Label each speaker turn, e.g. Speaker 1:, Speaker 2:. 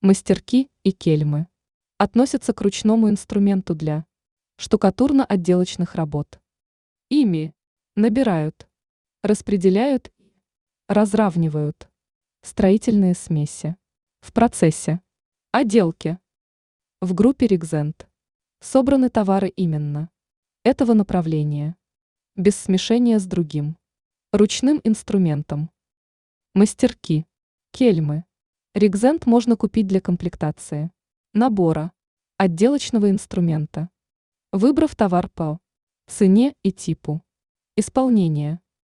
Speaker 1: Мастерки и кельмы относятся к ручному инструменту для штукатурно-отделочных работ. Ими набирают, распределяют, разравнивают строительные смеси в процессе отделки. В группе Ригзент собраны товары именно этого направления, без смешения с другим ручным инструментом. Мастерки, кельмы. Ригзент можно купить для комплектации набора отделочного инструмента, выбрав товар по цене и типу исполнения.